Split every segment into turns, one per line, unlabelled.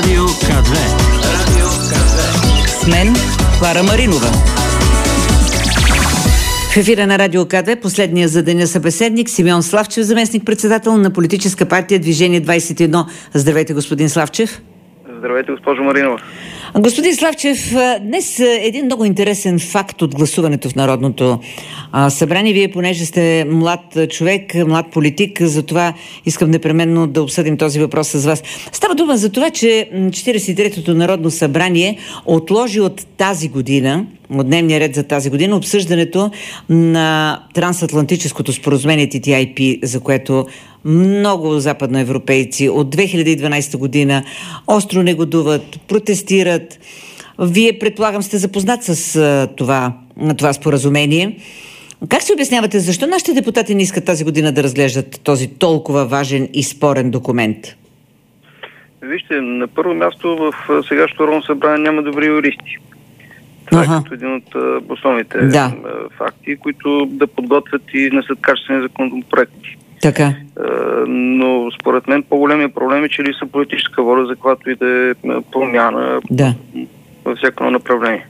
Радио К2. Радио К2.
С мен Клара Маринова. В ефира на Радио К2 последния за деня събеседник Симеон Славчев, заместник-председател на политическа партия Движение 21. Здравейте, господин Славчев.
Здравейте, госпожо Маринова.
Господин Славчев, днес един много интересен факт от гласуването в Народното събрание. Вие, понеже сте млад човек, млад политик, затова искам непременно да обсъдим този въпрос с вас. Става дума за това, че 43-то Народно събрание отложи от тази година, от дневния ред за тази година, обсъждането на трансатлантическото споразумение TTIP, за което много западноевропейци от 2012 година остро негодуват, протестират. Вие, предполагам, сте запознат с това споразумение. Как се обяснявате, защо нашите депутати не искат тази година да разглеждат този толкова важен и спорен документ?
Вижте, на първо място в сегашното Народно събрание няма добри юристи. Това е като един от основните факти, които да подготвят и несат качествени законопроекти.
Така.
Но според мен по-големия проблем е, че липсва политическа воля, за която и да е промяна във всяко направление.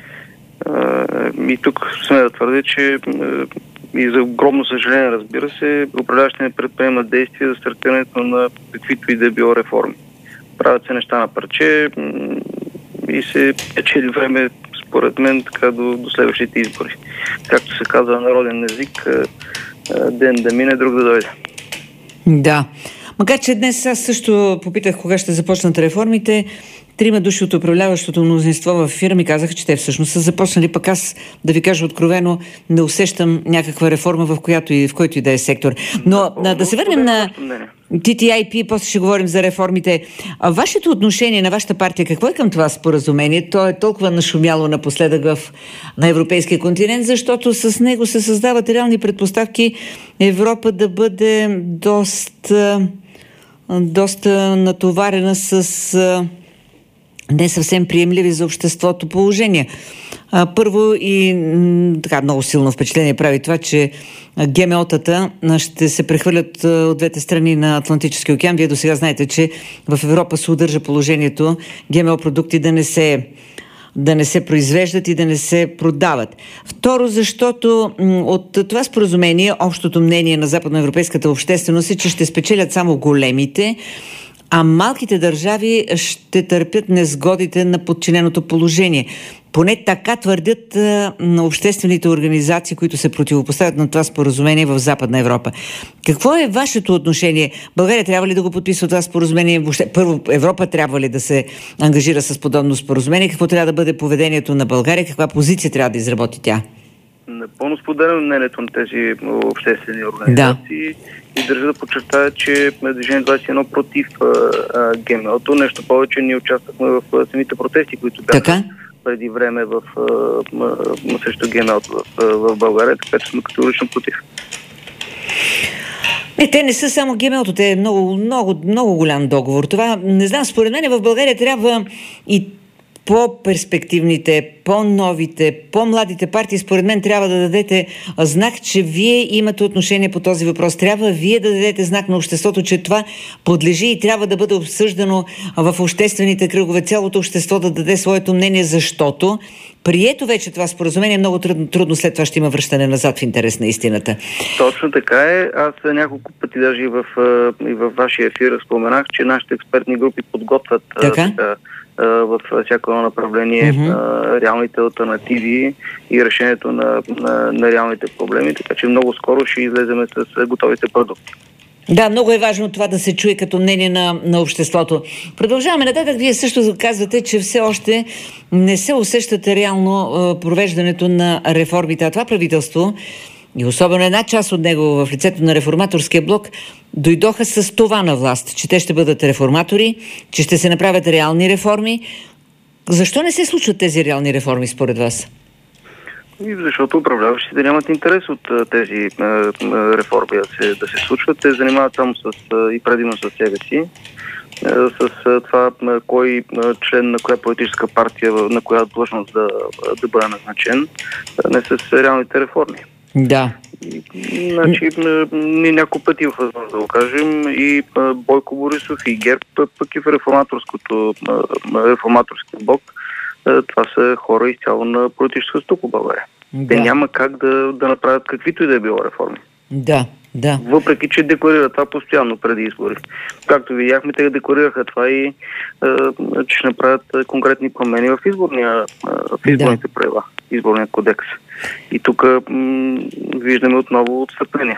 И тук сме да твърдя, че и за огромно съжаление, разбира се, управляващите не предприемат действия за стартирането на каквито и да било реформи. Правят се неща на парче и се печели време, според мен, така до следващите избори. Както се казва на народен език, ден да мине, друг да дойде.
Да. Макар че днес аз също попитах кога ще започнат реформите. 3 души от управляващото мнозинство в ефира ми казаха, че те всъщност са започнали, пък аз, да ви кажа откровено, не усещам някаква реформа в който и да е сектор. Но да се върнем на TTIP, после ще говорим за реформите. Вашето отношение на вашата партия, какво е към това споразумение? То е толкова нашумяло напоследък на европейския континент, защото с него се създават реални предпоставки Европа да бъде доста натоварена с не съвсем приемливи за обществото положения. Първо и така много силно впечатление прави това, че ГМО-тата ще се прехвърлят от двете страни на Атлантическия океан. Вие досега знаете, че в Европа се удържа положението ГМО продукти да не се произвеждат и да не се продават. Второ, защото от това споразумение общото мнение на западноевропейската общественост е, че ще спечелят само големите, а малките държави ще търпят несгодите на подчиненото положение. Поне така твърдят на обществените организации, които се противопоставят на това споразумение в Западна Европа. Какво е вашето отношение? България трябва ли да го подписва това споразумение? Въобще, първо, Европа трябва ли да се ангажира с подобно споразумение? Какво трябва да бъде поведението на България? Каква позиция трябва да изработи тя?
Напълно споделям мнението на тези обществени организации и държа да подчертая, че Движение 21 против ГМО-то. Нещо повече, ние участвахме в самите протести, които бяха преди време срещу ГМО-то в България, така че сме категорично против.
Те не са само ГМО-то, те е много голям договор. Това, не знам, според мен в България трябва и по-перспективните, по-новите, по-младите партии, според мен, трябва да дадете знак, че вие имате отношение по този въпрос. Трябва вие да дадете знак на обществото, че това подлежи и трябва да бъде обсъждано в обществените кръгове. Цялото общество да даде своето мнение, защото прието вече това споразумение, много трудно след това ще има връщане назад в интерес на истината.
Точно така е. Аз няколко пъти даже и в вашия ефир споменах, че нашите експертни групи подготвят в всяко едно направление реалните алтернативи и решението на реалните проблеми, така че много скоро ще излеземе с готовите продукти.
Да, много е важно това да се чуе като мнение на обществото. Продължаваме нататък. Вие също казвате, че все още не се усещате реално провеждането на реформите. А това правителство, и особено една част от него в лицето на реформаторския блок, дойдоха с това на власт, че те ще бъдат реформатори, че ще се направят реални реформи. Защо не се случват тези реални реформи според вас?
Защото управляващите нямат интерес от тези реформи да се случват. Те занимават само и предимно с себе си, с това кой член на коя политическа партия, на коя длъжност да бъде назначен, не с реалните реформи.
Да.
Значи, ние няколко пъти в възможност да го кажем, и Бойко Борисов, и ГЕРБ, пък и в реформаторския блок, това са хора изцяло на политическа структура в България. Да. Те няма как да направят каквито и да е било реформи.
Да, да.
Въпреки че декларират това постоянно преди избори. Както видяхме, те декларираха това и че ще направят конкретни промени в изборните правила, изборния кодекс. И тук виждаме отново отстъпление.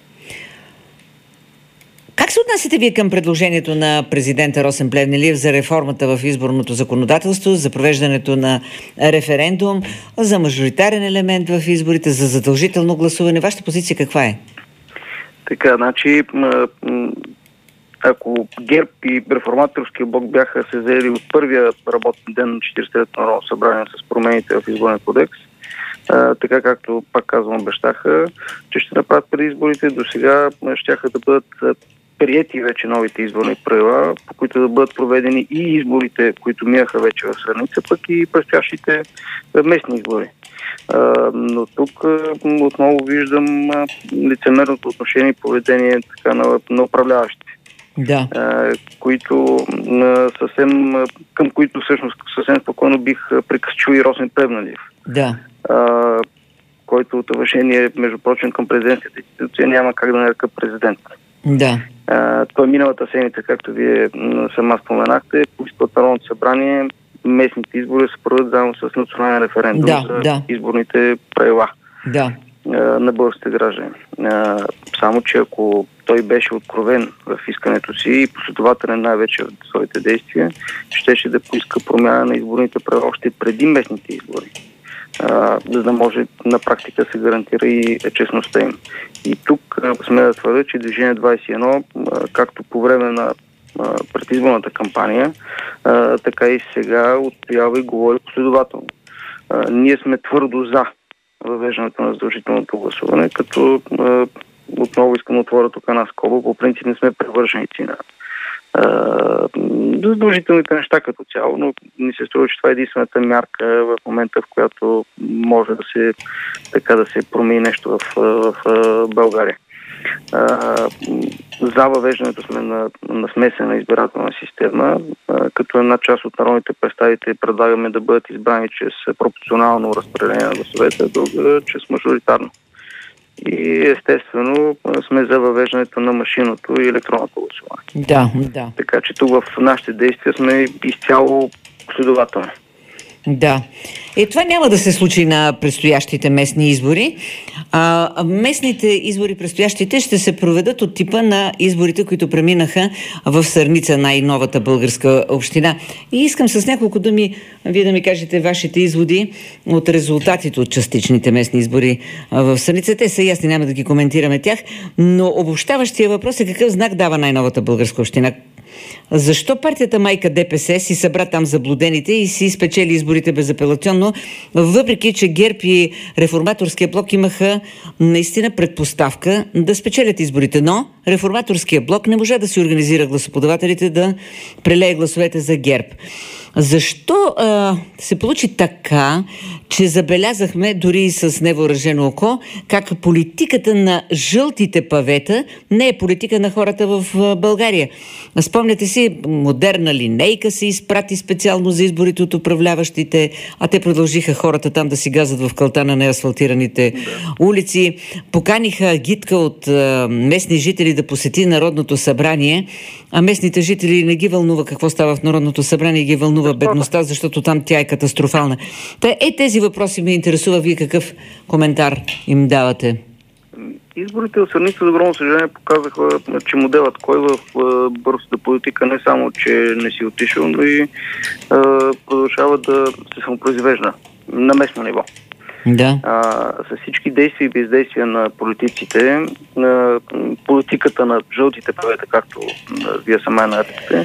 Как се отнасяте вие към предложението на президента Росен Плевнелиев за реформата в изборното законодателство, за провеждането на референдум, за мажоритарен елемент в изборите, за задължително гласуване? Вашата позиция каква е?
Така, значи, ако ГЕРБ и реформаторския блок бяха се заели от първия работен ден на 43-то Народно събрание с промените в изборния кодекс, така както, пак казвам, обещаха, че ще направят преди изборите, до сега щяха да бъдат приети вече новите изборни правила, по които да бъдат проведени и изборите, които минаха вече в Сърница, пък и предстоящите местни избори. Но тук отново виждам лицемерното отношение и поведение така, на управляващите.
Да.
Към които всъщност съвсем спокойно бих прикачил и Росен Плевнелиев.
Да.
Който от уважение, между прочим, към президентската институция няма как да нарека президент.
Да.
Той миналата седмица, както вие сама споменахте, поиска от Народното събрание местните избори се проведат заедно с национален референдум за изборните правила на българските граждани. Само че ако той беше откровен в искането си и последователен най-вече в своите действия, щеше да поиска промяна на изборните правила още преди местните избори, за да може на практика се гарантира и честността им. И тук сме да твърдя, че Движение 21, както по време на предизборната кампания, така и сега отстоява и говори последователно. Ние сме твърдо за въвеждането на задължителното гласуване, като отново искам да отворя тук една скоба. По принцип не сме привърженици на задължителните неща като цяло, но ни се струва, че това е единствената мярка в момента, в която може да се промени нещо в България. За въвеждането сме на смесена избирателна система, като една част от народните представители предлагаме да бъдат избрани чрез пропорционално разпределение на гласовете, друга чрез мажоритарно. И естествено сме за въвеждането на машинното и електронното гласуване.
Да.
Така че тук в нашите действия сме изцяло последователни.
Да. Това няма да се случи на предстоящите местни избори. Местните избори, предстоящите, ще се проведат от типа на изборите, които преминаха в Сърница, най-новата българска община. И искам с няколко думи вие да ми кажете вашите изводи от резултатите от частичните местни избори в Сърница. Те са ясни, няма да ги коментираме тях, но обобщаващия въпрос е какъв знак дава най-новата българска община. Защо партията майка ДПС си събра там заблудените и си спечели изборите безапелационно, въпреки че ГЕРБ и реформаторския блок имаха наистина предпоставка да спечелят изборите, но реформаторския блок не можа да си организира гласоподавателите да прелее гласовете за ГЕРБ. Защо се получи така, че забелязахме дори и с невъоръжено око, как политиката на жълтите павета не е политика на хората в България? Спомняте си, модерна линейка се изпрати специално за изборите от управляващите, а те продължиха хората там да си газат в калта на неасфалтираните улици. Поканиха агитка от местни жители да посети Народното събрание, а местните жители не ги вълнува какво става в Народното събрание, ги вълнува бедността, защото там тя е катастрофална. Тези въпроси ме интересува. Вие какъв коментар им давате?
Изборите в Сърница, за огромно съжаление, показаха, че моделът кой в бързата политика не само, че не си отишъл, но и продължава да се самопроизвежда на местно ниво.
Да.
С всички действия и бездействия на политиците, политиката на жълтите павета, както вие сама наричате,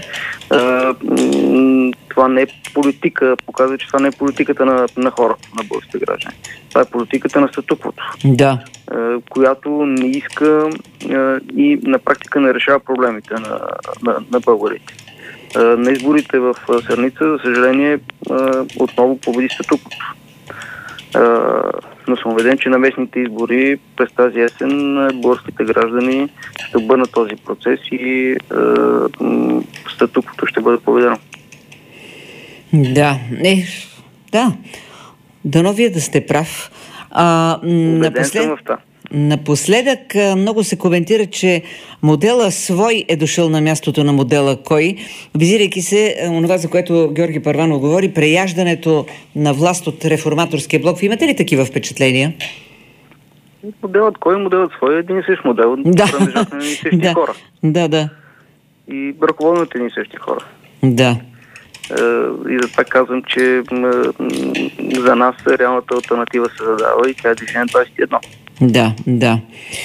това не е политика, показва, че това не е политиката на хората, на българските граждани. Това е политиката на статуквото, която не иска и на практика не решава проблемите на българите. На изборите в Сърница, за съжаление, отново победи статуквото. но съм убеден, че на местните избори през тази есен българските граждани ще обърнат този процес и статуквото ще бъде победено.
Да, да. Дано вие да сте прав. Напоследък много се коментира, че модела Свой е дошъл на мястото на модела Кой, визирайки се онова, за което Георги Първанов говори, преяждането на власт от реформаторския блок. Имате ли такива впечатления?
Моделът Кой, моделът Свой е един и същ модел.
Да.
Принадлежат на същи хора.
Да.
И ръководят едни и същи хора.
Да.
И затова казвам, че за нас реалната алтернатива се задава и тя е Движение 21.
Да.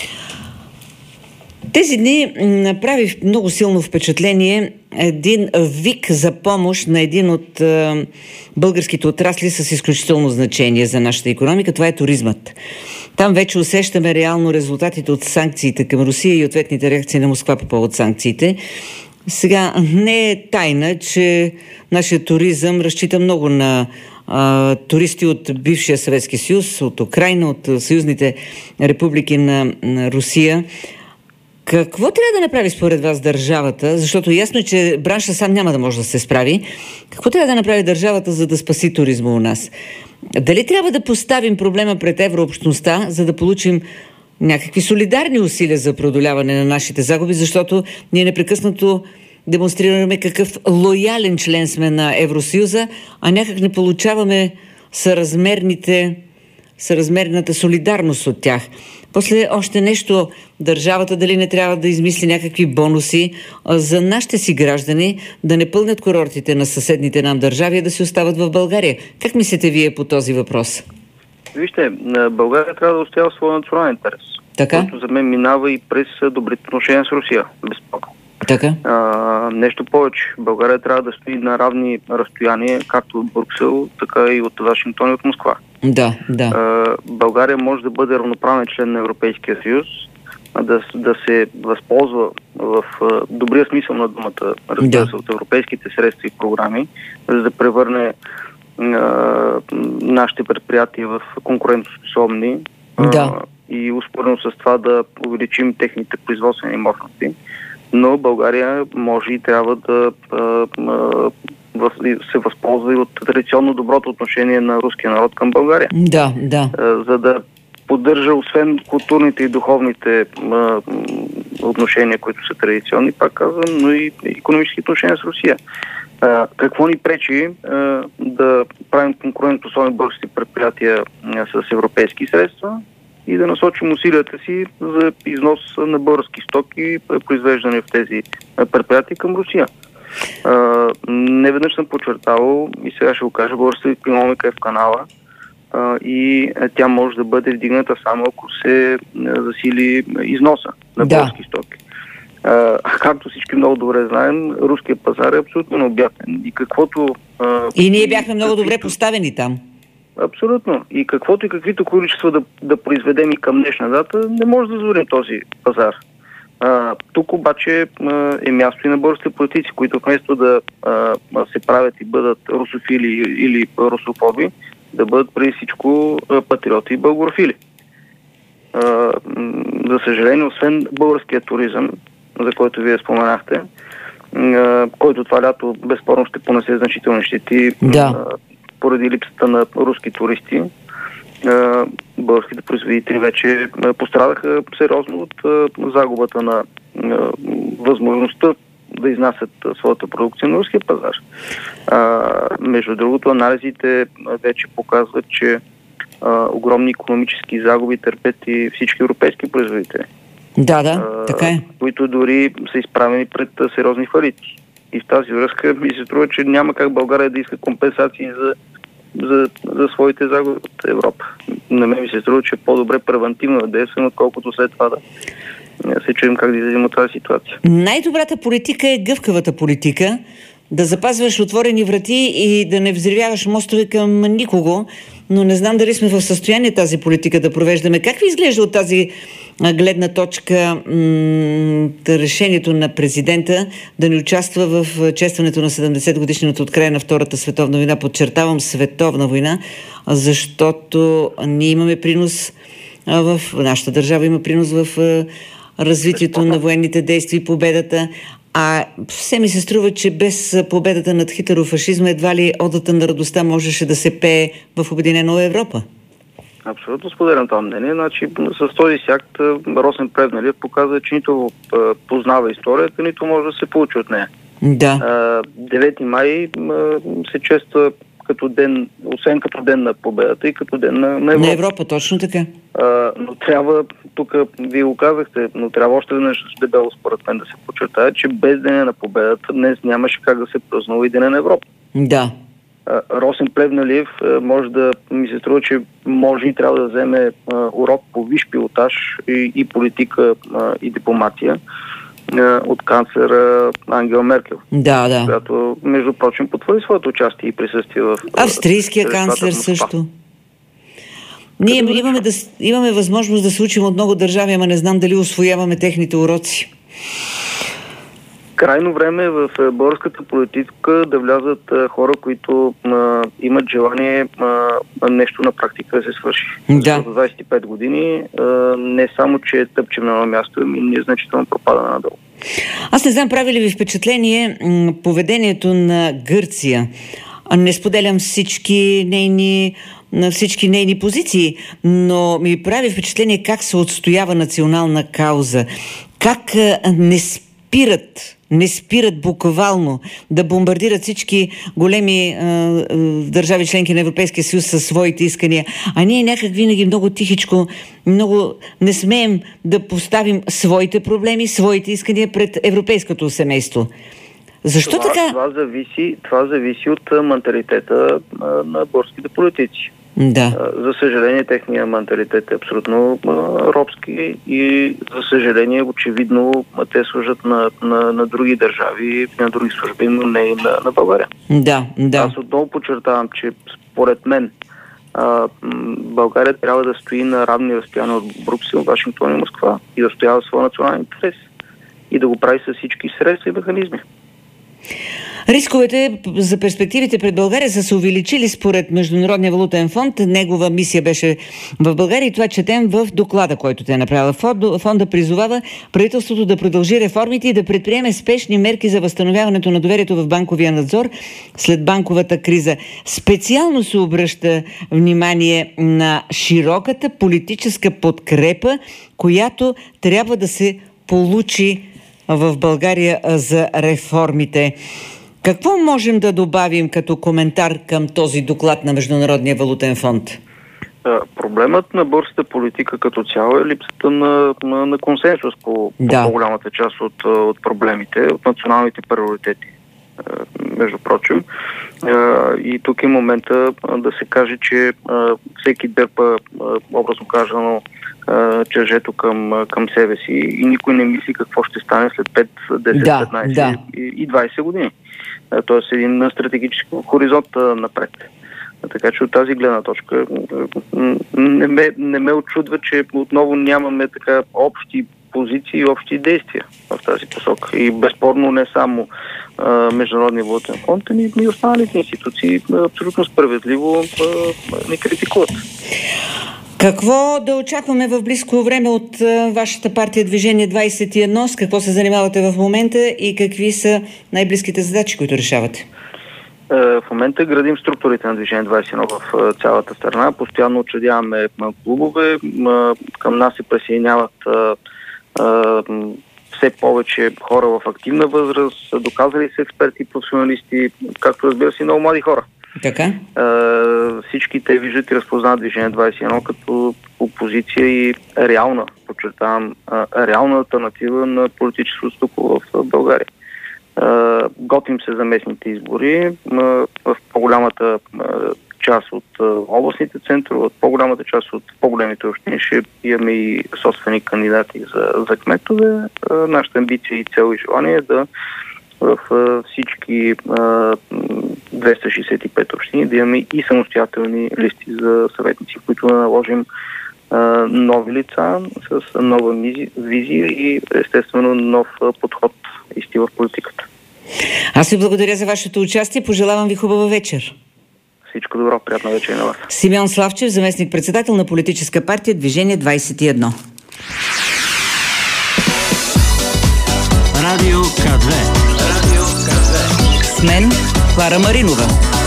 Тези дни направи много силно впечатление един вик за помощ на един от българските отрасли с изключително значение за нашата икономика. Това е туризмът. Там вече усещаме реално резултатите от санкциите към Русия и ответните реакции на Москва по повод санкциите. Сега не е тайна, че нашия туризъм разчита много на туристи от бившия Съветски съюз, от Украйна, от съюзните републики на Русия. Какво трябва да направи според вас държавата? Защото ясно е, че бранша сам няма да може да се справи. Какво трябва да направи държавата, за да спаси туризма у нас? Дали трябва да поставим проблема пред еврообщността, за да получим някакви солидарни усилия за преодоляване на нашите загуби, защото ние непрекъснато демонстрираме какъв лоялен член сме на Евросъюза, а някак не получаваме съразмерната солидарност от тях. После още нещо, държавата дали не трябва да измисли някакви бонуси за нашите си граждани, да не пълнят курортите на съседните нам държави, а да си остават в България. Как мислите вие по този въпрос?
Вижте, България трябва да отстоява своя национален интерес.
Така?
Който за мен минава и през добрите отношения с Русия. Безспорно.
Така?
Нещо повече. България трябва да стои на равни разстояния, както от Брюксел, така и от Вашингтон и от Москва.
Да.
България може да бъде равноправен член на Европейския съюз, да се възползва в добрия смисъл на думата, разбира се, от европейските средства и програми, за да превърне нашите предприятия в конкурентоспособни и успоредно с това да увеличим техните производствени мощности. Но България може и трябва да се възползва и от традиционно доброто отношение на руския народ към България.
Да.
За да поддържа освен културните и духовните отношения, които са традиционни, пак казвам, но и икономически отношения с Русия. Какво ни пречи да правим конкурентоспособни български предприятия с европейски средства и да насочим усилията си за износ на български стоки, произвеждане в тези предприятия към Русия. Неведнъж съм подчертавал и сега ще го кажа, българската икономика е в канала и тя може да бъде вдигната само ако се засили износа на български стоки. Както всички много добре знаем, руският пазар е абсолютно необятен. И
ние бяхме много добре поставени там.
Абсолютно. И каквито количества да произведем и към днешна дата, не може да задоволим този пазар. Тук обаче е място и на българските политици, които вместо да се правят и бъдат русофили или русофоби, да бъдат преди всичко патриоти и българофили. За съжаление, освен българския туризъм, за който вие споменахте, който това лято безспорно ще понесе значителни щети поради липсата на руски туристи, българските производители вече пострадаха сериозно от загубата на възможността да изнасят своята продукция на руския пазар. Между другото, анализите вече показват, че огромни икономически загуби търпят и всички европейски производители.
Така е.
Които дори са изправени пред сериозни фалити. И в тази връзка ми се струва, че няма как България да иска компенсации за своите загуби от Европа. На мен ми се струва, че е по-добре превентивно да действаме, отколкото след това да се чуем как да излезем от тази ситуация.
Най-добрата политика е гъвкавата политика. Да запазваш отворени врати и да не взривяваш мостове към никого, но не знам дали сме в състояние тази политика да провеждаме. Как ви изглежда от тази гледна точка решението на президента да не участва в честването на 70 годишнината от края на Втората световна война? Подчертавам световна война, защото ние имаме принос в нашата държава, има принос в развитието на военните действия и победата. А все ми се струва, че без победата над хитлерофашизма едва ли одата на радостта можеше да се пее в Обединена Европа.
Абсолютно споделям това мнение. Значи, с този си акт Росен Плевнелиев показва, че нито познава историята, нито може да се получи от нея.
Да.
9 май се чества като ден, освен като ден на победата и като ден на Европа.
На Европа, точно така.
Но трябва, тук вие го казахте, но трябва още веднъж дебело според мен да се подчертае, че без деня на победата днес нямаше как да се празнува и деня на Европа.
Да.
Росен Плевнелиев може да ми се струва, че може и трябва да вземе урок по висш пилотаж и политика и дипломатия от канцлера Ангела Меркел.
Да.
Която, между прочим, потвърди своето участие и присъствие в...
Австрийския канцлер също. Ние имаме възможност да се учим от много държави, ама не знам дали усвояваме техните уроци.
Крайно време е в българската политика да влязат хора, които имат желание нещо на практика да се свърши.
Да.
За 25 години не само, че тъпчем на едно място, ами ние значително пропадаме надолу.
Аз не знам, прави ли ви впечатление поведението на Гърция. Не споделям всички нейни позиции, но ми прави впечатление как се отстоява национална кауза. Как не спират буквално да бомбардират всички големи държави членки на Европейския съюз със своите искания. А ние някак винаги много тихичко, много не смеем да поставим своите проблеми, своите искания пред европейското семейство. Защо така?
Това зависи от менталитета на българските политици.
Да.
За съжаление, техният менталитет е абсолютно робски и за съжаление, очевидно, те служат на други държави, на други служби, но не и на България.
Да.
Аз отново подчертавам, че според мен България трябва да стои на равни разстояния от Брюксел, Вашингтон и Москва и да стоява своя национален интерес и да го прави с всички средства и механизми.
Рисковете за перспективите пред България са се увеличили според Международния валутен фонд. Негова мисия беше в България и това четем в доклада, който те е направила. Фонда призовава правителството да продължи реформите и да предприеме спешни мерки за възстановяването на доверието в банковия надзор след банковата криза. Специално се обръща внимание на широката политическа подкрепа, която трябва да се получи в България за реформите. Какво можем да добавим като коментар към този доклад на Международния валутен фонд?
Проблемът на българската политика като цяло е липсата на консенсус по по-голямата част от проблемите, от националните приоритети, между прочим. И тук е момента да се каже, че всеки дърпа, образно казано, чержето към себе си и никой не мисли какво ще стане след 5, 10, 15 и 20 години. Тоест един стратегически хоризонт напред. Така че от тази гледна точка не ме очудва, че отново нямаме така общи позиции и общи действия в тази посока. И безспорно не само Международния валутен фонд, ами и останалите институции абсолютно справедливо ни критикуват.
Какво да очакваме в близко време от вашата партия Движение 21? С какво се занимавате в момента и какви са най-близките задачи, които решавате?
В момента градим структурите на Движение 21 в цялата страна. Постоянно учредяваме клубове. Към нас се присъединяват все повече хора в активна възраст, доказали се експерти, професионалисти, както разбира се, много млади хора.
Така?
Всички те виждат и разпознават Движение 21 като опозиция и реална, подчертавам, реална алтернатива на политическото стъпало в България. Готвим се за местните избори. В по-голямата част от областните центрове, от по-голямата част от по-големите общини ще имаме и собствени кандидати за кметове. Нашата амбиция и цел и желание е да в всички 265 общини да имаме и самостоятелни листи за съветници, които да наложим нови лица с нова визия и естествено нов подход и стил в политиката.
Аз ви благодаря за вашето участие. Пожелавам ви хубава вечер.
Всичко добро, приятна вечер на вас.
Симеон Славчев, заместник-председател на политическа партия Движение 21.
Радио К2.
С мен Клара Маринова.